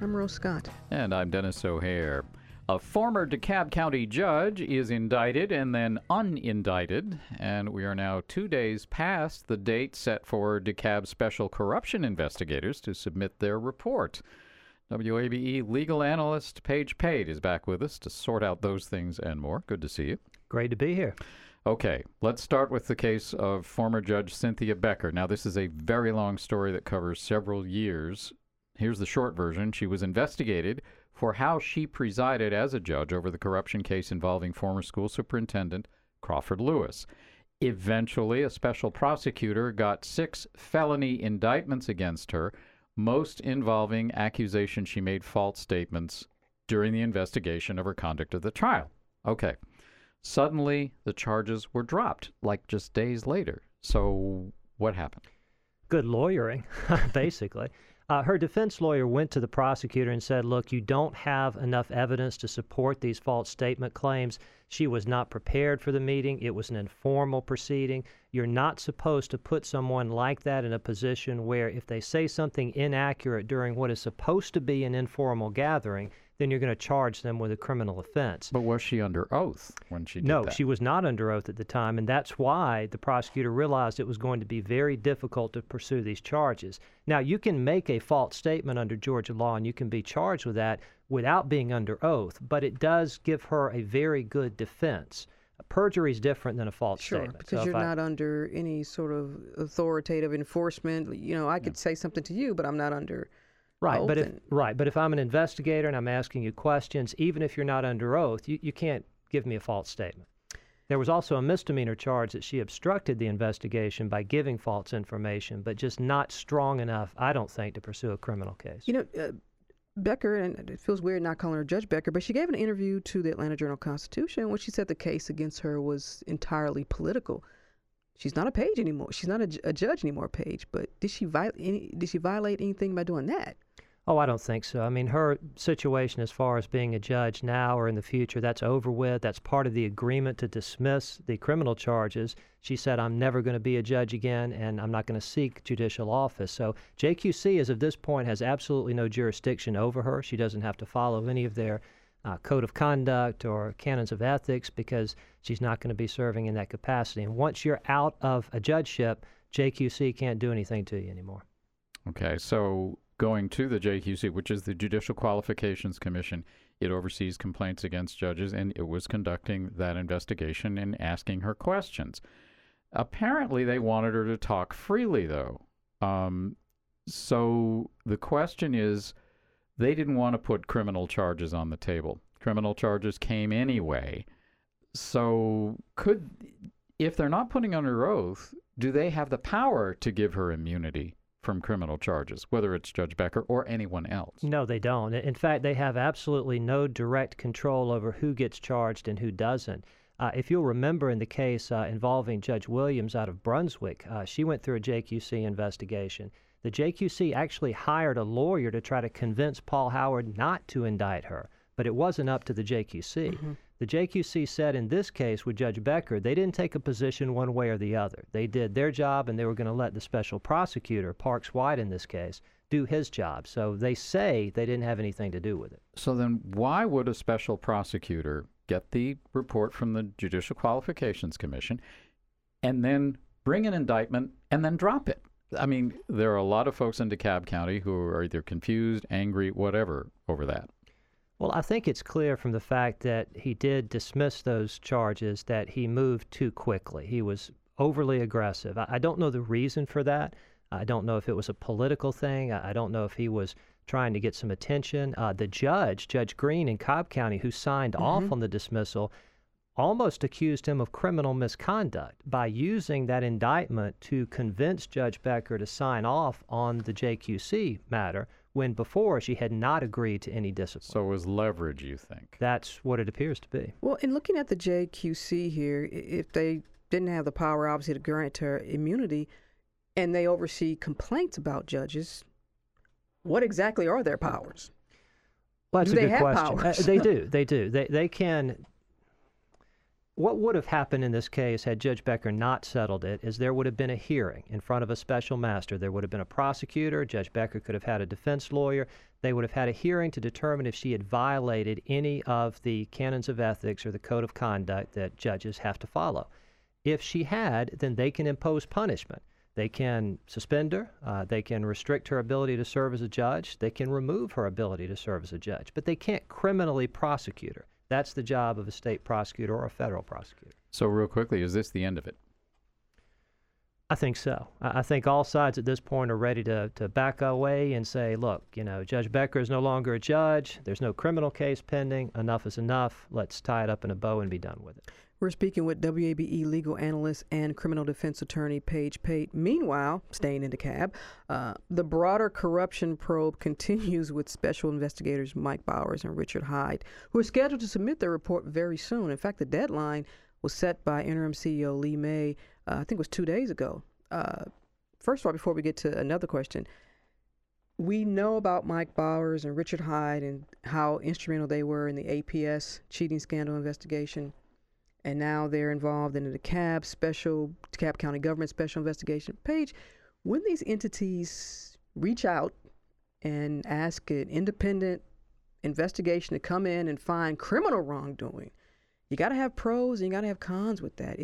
I'm Rose Scott. And I'm Dennis O'Hare. A former DeKalb County judge is indicted and then unindicted, and we are now 2 days past the date set for DeKalb special corruption investigators to submit their report. WABE legal analyst Paige Pate is back with us to sort out those things and more. Good to see you. Great to be here. Okay, let's start with the case of former Judge Cynthia Becker. Now, this is a very long story that covers several years. Here's the short version. She was investigated for how she presided as a judge over the corruption case involving former school superintendent Crawford Lewis. Eventually, a special prosecutor got 6 felony indictments against her, most involving accusations she made false statements during the investigation of her conduct of the trial. Okay. Suddenly, the charges were dropped, like just days later. So what happened? Good lawyering, basically. Her defense lawyer went to the prosecutor and said, look, you don't have enough evidence to support these false statement claims. She was not prepared for the meeting. It was an informal proceeding. You're not supposed to put someone like that in a position where if they say something inaccurate during what is supposed to be an informal gathering, then you're going to charge them with a criminal offense. But was she under oath when she did that? No, she was not under oath at the time, and that's why the prosecutor realized it was going to be very difficult to pursue these charges. Now, you can make a false statement under Georgia law, and you can be charged with that without being under oath, but it does give her a very good defense. Perjury is different than a false statement. Sure, because you're not under any sort of authoritative enforcement. You know, I could say something to you, but I'm not under Right, oath. but if I'm an investigator and I'm asking you questions, even if you're not under oath, you can't give me a false statement. There was also a misdemeanor charge that she obstructed the investigation by giving false information, but just not strong enough, I don't think, to pursue a criminal case. You know, Becker, and it feels weird not calling her Judge Becker, but she gave an interview to the Atlanta Journal-Constitution when she said the case against her was entirely political. She's not a Page anymore. She's not a judge anymore, Page. But did she violate anything by doing that? Oh, I don't think so. I mean, her situation as far as being a judge now or in the future, that's over with. That's part of the agreement to dismiss the criminal charges. She said, I'm never going to be a judge again, and I'm not going to seek judicial office. So JQC, as of this point, has absolutely no jurisdiction over her. She doesn't have to follow any of their code of conduct or canons of ethics because she's not going to be serving in that capacity. And once you're out of a judgeship, JQC can't do anything to you anymore. Okay, so going to the JQC, which is the Judicial Qualifications Commission, it oversees complaints against judges, and it was conducting that investigation and asking her questions. Apparently, they wanted her to talk freely, though. So the question is, they didn't want to put criminal charges on the table. Criminal charges came anyway. So if they're not putting under oath, do they have the power to give her immunity from criminal charges, whether it's Judge Becker or anyone else? No, they don't. In fact, they have absolutely no direct control over who gets charged and who doesn't. If you'll remember in the case involving Judge Williams out of Brunswick, she went through a JQC investigation. The JQC actually hired a lawyer to try to convince Paul Howard not to indict her, but it wasn't up to the JQC. Mm-hmm. The JQC said in this case with Judge Becker, they didn't take a position one way or the other. They did their job, and they were going to let the special prosecutor, Parks White in this case, do his job. So they say they didn't have anything to do with it. So then why would a special prosecutor get the report from the Judicial Qualifications Commission and then bring an indictment and then drop it? I mean, there are a lot of folks in DeKalb County who are either confused, angry, whatever, over that. Well, I think it's clear from the fact that he did dismiss those charges that he moved too quickly. He was overly aggressive. I don't know the reason for that. I don't know if it was a political thing. I don't know if he was trying to get some attention. The judge, Judge Green in Cobb County, who signed off on the dismissal, almost accused him of criminal misconduct by using that indictment to convince Judge Becker to sign off on the JQC matter, when before she had not agreed to any discipline. So it was leverage, you think? That's what it appears to be. Well, in looking at the JQC here, if they didn't have the power, obviously, to grant her immunity, and they oversee complaints about judges, what exactly are their powers? Well, that's a good question. Powers? They do. They can. What would have happened in this case had Judge Becker not settled it is there would have been a hearing in front of a special master. There would have been a prosecutor. Judge Becker could have had a defense lawyer. They would have had a hearing to determine if she had violated any of the canons of ethics or the code of conduct that judges have to follow. If she had, then they can impose punishment. They can suspend her. They can restrict her ability to serve as a judge. They can remove her ability to serve as a judge. But they can't criminally prosecute her. That's the job of a state prosecutor or a federal prosecutor. So real quickly, is this the end of it? I think so. I think all sides at this point are ready to back away and say, look, Judge Becker is no longer a judge. There's no criminal case pending. Enough is enough. Let's tie it up in a bow and be done with it. We're speaking with WABE legal analyst and criminal defense attorney Paige Pate. Meanwhile, staying in DeKalb, the broader corruption probe continues with special investigators Mike Bowers and Richard Hyde, who are scheduled to submit their report very soon. In fact, the deadline was set by interim CEO Lee May, I think it was 2 days ago. First of all, before we get to another question, we know about Mike Bowers and Richard Hyde and how instrumental they were in the APS cheating scandal investigation. And now they're involved in the DeKalb County government special investigation. Paige, when these entities reach out and ask an independent investigation to come in and find criminal wrongdoing, you got to have pros and you got to have cons with that.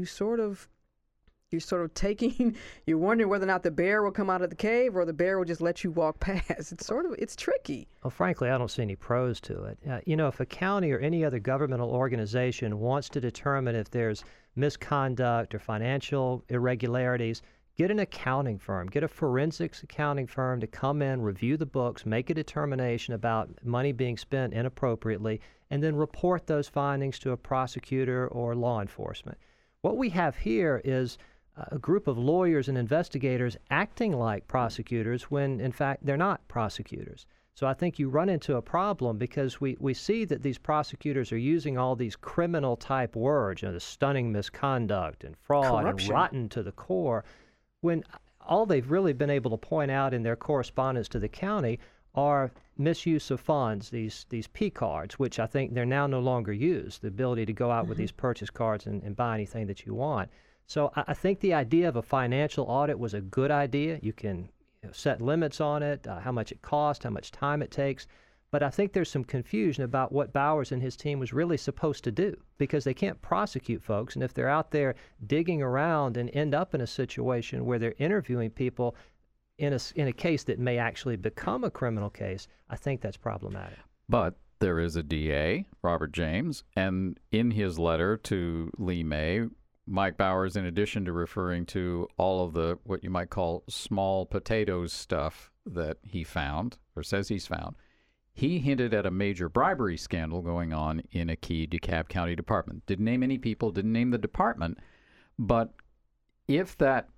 You're wondering whether or not the bear will come out of the cave or the bear will just let you walk past. It's tricky. Well, frankly, I don't see any pros to it. If a county or any other governmental organization wants to determine if there's misconduct or financial irregularities, get an accounting firm, get a forensics accounting firm to come in, review the books, make a determination about money being spent inappropriately, and then report those findings to a prosecutor or law enforcement. What we have here is a group of lawyers and investigators acting like prosecutors when, in fact, they're not prosecutors. So I think you run into a problem because we see that these prosecutors are using all these criminal-type words, the stunning misconduct and fraud corruption, and rotten to the core, when all they've really been able to point out in their correspondence to the county are misuse of funds, these P cards, which I think they're now no longer used, the ability to go out with these purchase cards and buy anything that you want. So I think the idea of a financial audit was a good idea. You can set limits on it, how much it costs, how much time it takes. But I think there's some confusion about what Bowers and his team was really supposed to do because they can't prosecute folks. And if they're out there digging around and end up in a situation where they're interviewing people in a case that may actually become a criminal case, I think that's problematic. But there is a DA, Robert James, and in his letter to Lee May, Mike Bowers, in addition to referring to all of the what you might call small potatoes stuff that he found or says he's found, he hinted at a major bribery scandal going on in a key DeKalb County department. Didn't name any people, didn't name the department, but if that,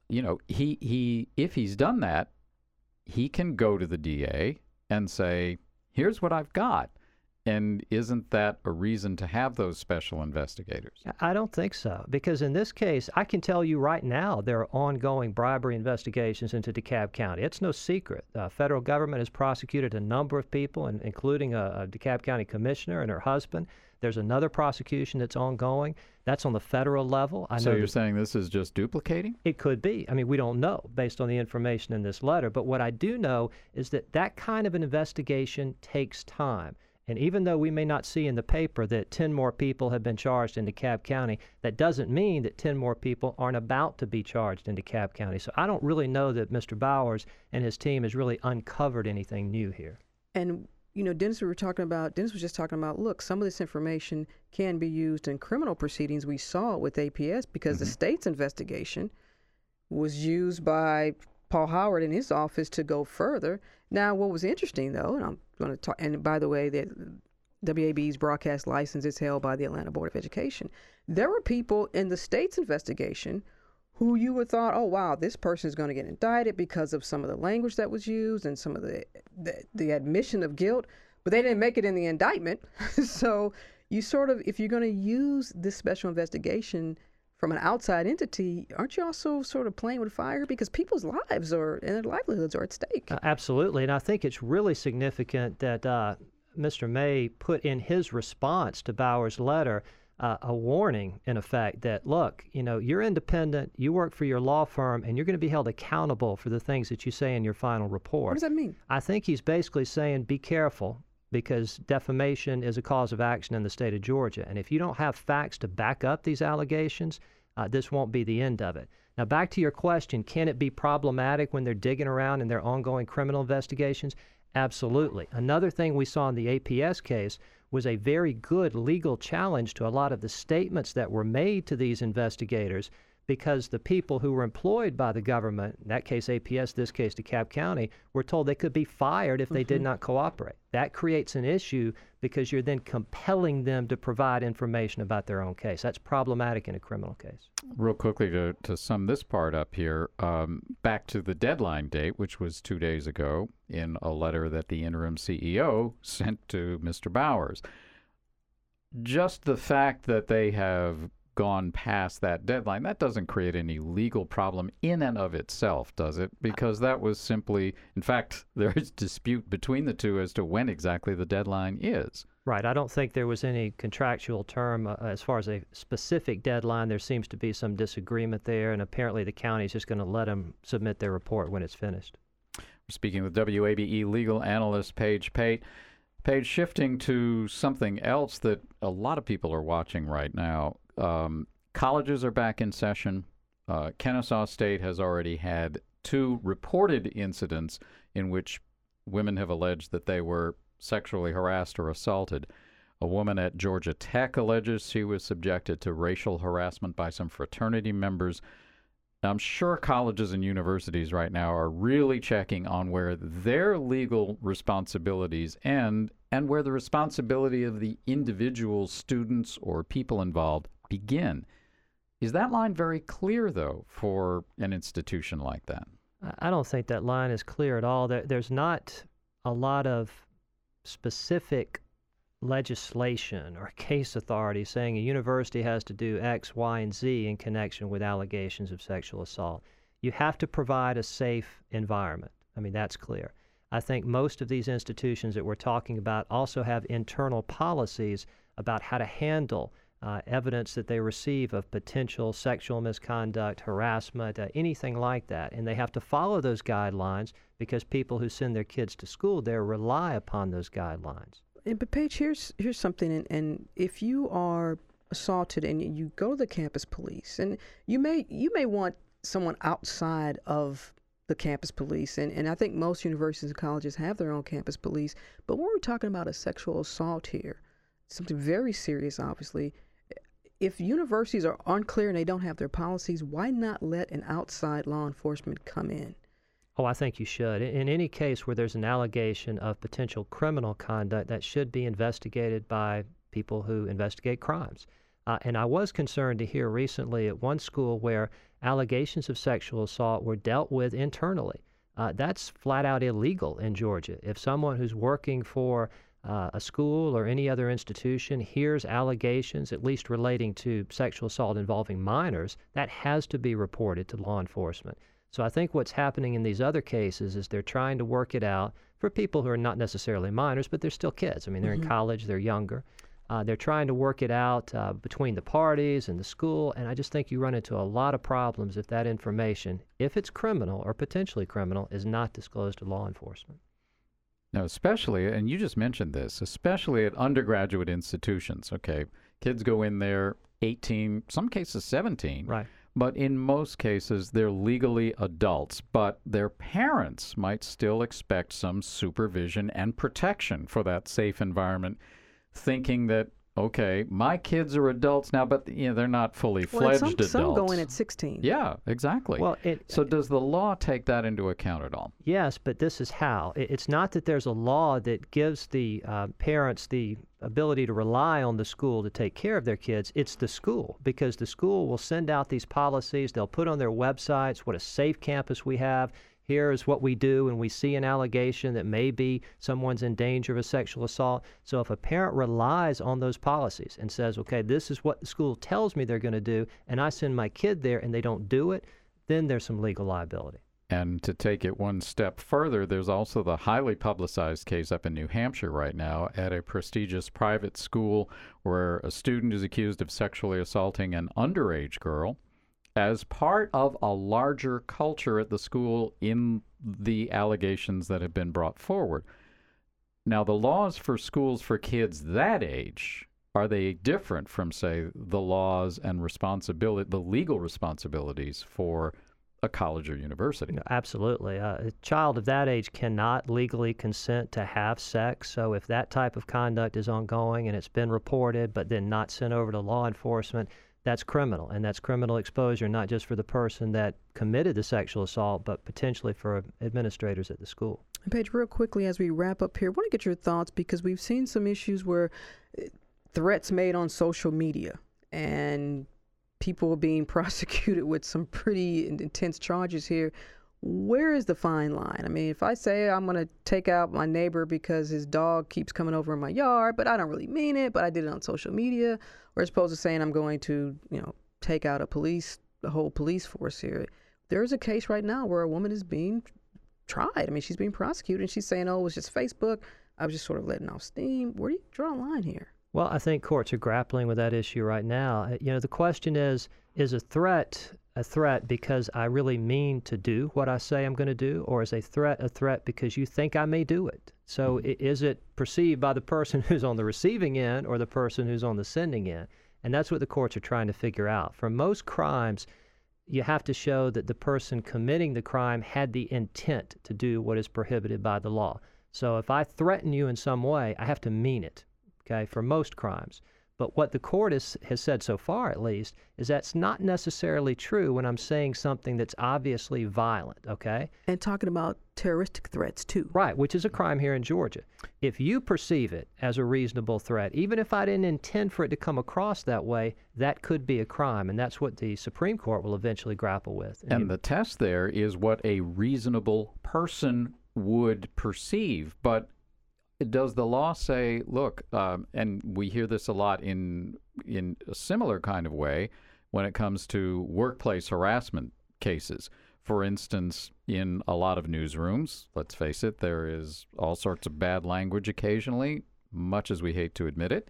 if he's done that, he can go to the DA and say, here's what I've got. And isn't that a reason to have those special investigators? I don't think so, because in this case, I can tell you right now there are ongoing bribery investigations into DeKalb County. It's no secret. The federal government has prosecuted a number of people, including a DeKalb County commissioner and her husband. There's another prosecution that's ongoing. That's on the federal level. So you're saying this is just duplicating? It could be. I mean, we don't know based on the information in this letter. But what I do know is that kind of an investigation takes time. And even though we may not see in the paper that 10 more people have been charged in DeKalb County, that doesn't mean that 10 more people aren't about to be charged in DeKalb County. So I don't really know that Mr. Bowers and his team has really uncovered anything new here. And, Dennis was just talking about, look, some of this information can be used in criminal proceedings. We saw it with APS because the state's investigation was used by Paul Howard in his office to go further. Now, what was interesting, though, and I'm going to talk, and by the way, that WABE's broadcast license is held by the Atlanta Board of Education. There were people in the state's investigation who you would thought, oh, wow, this person is going to get indicted because of some of the language that was used and some of the admission of guilt, but they didn't make it in the indictment. So you if you're going to use this special investigation from an outside entity, aren't you also sort of playing with fire? Because people's lives and their livelihoods are at stake. Absolutely. And I think it's really significant that Mr. May put in his response to Bowers' letter a warning, in effect, that, look, you're independent, you work for your law firm, and you're going to be held accountable for the things that you say in your final report. What does that mean? I think he's basically saying, be careful, because defamation is a cause of action in the state of Georgia. And if you don't have facts to back up these allegations, this won't be the end of it. Now, back to your question, can it be problematic when they're digging around in their ongoing criminal investigations? Absolutely. Another thing we saw in the APS case was a very good legal challenge to a lot of the statements that were made to these investigators, because the people who were employed by the government, in that case APS, this case DeKalb County, were told they could be fired if they did not cooperate. That creates an issue because you're then compelling them to provide information about their own case. That's problematic in a criminal case. Real quickly, to sum this part up here, back to the deadline date, which was 2 days ago, in a letter that the interim CEO sent to Mr. Bowers. Just the fact that they have gone past that deadline, that doesn't create any legal problem in and of itself, does it? Because that was simply, in fact, there is dispute between the two as to when exactly the deadline is. Right. I don't think there was any contractual term as far as a specific deadline. There seems to be some disagreement there, and apparently the county is just going to let them submit their report when it's finished. We're speaking with WABE legal analyst Paige Pate. Paige, shifting to something else that a lot of people are watching right now. Colleges are back in session. Kennesaw State has already had 2 reported incidents in which women have alleged that they were sexually harassed or assaulted. A woman at Georgia Tech alleges she was subjected to racial harassment by some fraternity members. I'm sure colleges and universities right now are really checking on where their legal responsibilities end and where the responsibility of the individual students or people involved begin. Is that line very clear, though, for an institution like that? I don't think that line is clear at all. There's not a lot of specific legislation or case authority saying a university has to do X, Y, and Z in connection with allegations of sexual assault. You have to provide a safe environment. I mean, that's clear. I think most of these institutions that we're talking about also have internal policies about how to handle evidence that they receive of potential sexual misconduct, harassment, anything like that. And they have to follow those guidelines because people who send their kids to school there rely upon those guidelines. But Paige, here's something, and if you are assaulted and you go to the campus police, and you may want someone outside of the campus police, and I think most universities and colleges have their own campus police, but when we're talking about a sexual assault here, something very serious, obviously, if universities are unclear and they don't have their policies, why not let an outside law enforcement come in? Oh, I think you should. In any case where there's an allegation of potential criminal conduct, that should be investigated by people who investigate crimes. And I was concerned to hear recently at one school where allegations of sexual assault were dealt with internally. That's flat out illegal in Georgia. If someone who's working for a school or any other institution hears allegations, at least relating to sexual assault involving minors, that has to be reported to law enforcement. So I think what's happening in these other cases is they're trying to work it out for people who are not necessarily minors, but they're still kids. I mean, they're in college, they're younger. They're trying to work it out between the parties and the school, and I just think you run into a lot of problems if that information, if it's criminal or potentially criminal, is not disclosed to law enforcement. Now, especially, and you just mentioned this, especially at undergraduate institutions, okay? Kids go in there 18, some cases 17. Right. But in most cases, they're legally adults, but their parents might still expect some supervision and protection for that safe environment, thinking that, okay, my kids are adults now, but they're not fully fledged adults. Some go in at 16. Yeah, exactly. Well, so does the law take that into account at all? Yes, but this is how. It's not that there's a law that gives the parents the ability to rely on the school to take care of their kids. It's the school, because the school will send out these policies. They'll put on their websites what a safe campus we have. Here's what we do when we see an allegation that maybe someone's in danger of a sexual assault. So if a parent relies on those policies and says, okay, this is what the school tells me they're going to do, and I send my kid there and they don't do it, then there's some legal liability. And to take it one step further, there's also the highly publicized case up in New Hampshire right now at a prestigious private school where a student is accused of sexually assaulting an underage girl as part of a larger culture at the school in the allegations that have been brought forward. Now, the laws for schools for kids that age, are they different from, say, the laws and the legal responsibilities for a college or university? Absolutely. A child of that age cannot legally consent to have sex. So if that type of conduct is ongoing and it's been reported but then not sent over to law enforcement, that's criminal. And that's criminal exposure, not just for the person that committed the sexual assault, but potentially for administrators at the school. And Paige, real quickly as we wrap up here, I want to get your thoughts because we've seen some issues where threats made on social media and people being prosecuted with some pretty intense charges here. Where is the fine line? I mean, if I say I'm going to take out my neighbor because his dog keeps coming over in my yard, but I don't really mean it, but I did it on social media, or as opposed to saying I'm going to, take out the whole police force here. There's a case right now where a woman is being tried. I mean, she's being prosecuted and she's saying, oh, it was just Facebook. I was just sort of letting off steam. Where do you draw a line here? Well, I think courts are grappling with that issue right now. The question is a threat because I really mean to do what I say I'm going to do, or is a threat because you think I may do it? So is it perceived by the person who's on the receiving end or the person who's on the sending end? And that's what the courts are trying to figure out. For most crimes, you have to show that the person committing the crime had the intent to do what is prohibited by the law. So if I threaten you in some way, I have to mean it. Okay, for most crimes. But what the court has said so far, at least, is that's not necessarily true when I'm saying something that's obviously violent, okay? And talking about terroristic threats, too. Right, which is a crime here in Georgia. If you perceive it as a reasonable threat, even if I didn't intend for it to come across that way, that could be a crime, and that's what the Supreme Court will eventually grapple with. And the test there is what a reasonable person would perceive, but does the law say, look, and we hear this a lot in a similar kind of way when it comes to workplace harassment cases. For instance, in a lot of newsrooms, let's face it, there is all sorts of bad language occasionally, much as we hate to admit it.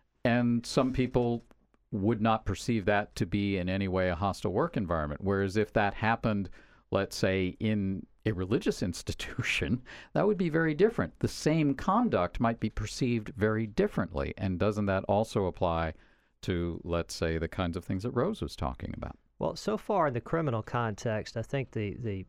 And some people would not perceive that to be in any way a hostile work environment. Whereas if that happened, let's say, in a religious institution, that would be very different. The same conduct might be perceived very differently. And doesn't that also apply to, let's say, the kinds of things that Rose was talking about? Well, so far in the criminal context, I think the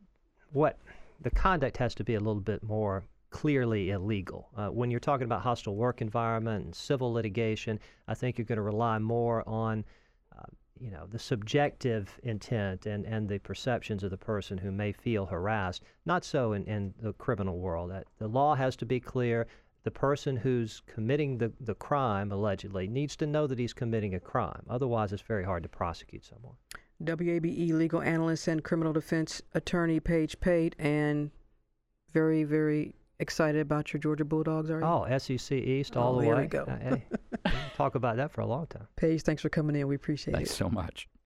conduct has to be a little bit more clearly illegal. When you're talking about hostile work environment and civil litigation, I think you're going to rely more on the subjective intent and the perceptions of the person who may feel harassed. Not so in the criminal world. The law has to be clear. The person who's committing the crime, allegedly, needs to know that he's committing a crime. Otherwise, it's very hard to prosecute someone. WABE legal analyst and criminal defense attorney Paige Pate, and very, very excited about your Georgia Bulldogs, are you? Oh, SEC East all the way. There we go. Hey, we'll talk about that for a long time. Paige, thanks for coming in. We appreciate it. Thanks so much.